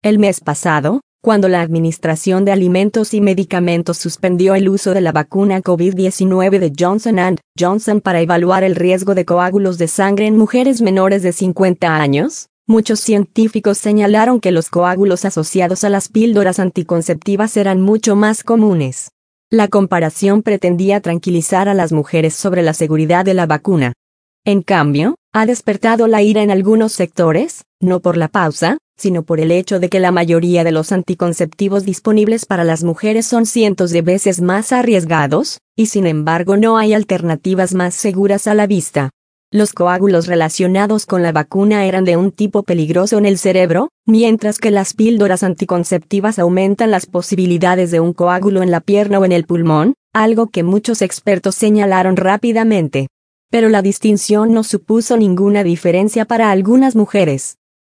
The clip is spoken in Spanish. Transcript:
El mes pasado, cuando la Administración de Alimentos y Medicamentos suspendió el uso de la vacuna COVID-19 de Johnson & Johnson para evaluar el riesgo de coágulos de sangre en mujeres menores de 50 años, muchos científicos señalaron que los coágulos asociados a las píldoras anticonceptivas eran mucho más comunes. La comparación pretendía tranquilizar a las mujeres sobre la seguridad de la vacuna. En cambio, ha despertado la ira en algunos sectores, no por la pausa, sino por el hecho de que la mayoría de los anticonceptivos disponibles para las mujeres son cientos de veces más arriesgados, y sin embargo no hay alternativas más seguras a la vista. Los coágulos relacionados con la vacuna eran de un tipo peligroso en el cerebro, mientras que las píldoras anticonceptivas aumentan las posibilidades de un coágulo en la pierna o en el pulmón, algo que muchos expertos señalaron rápidamente. Pero la distinción no supuso ninguna diferencia para algunas mujeres.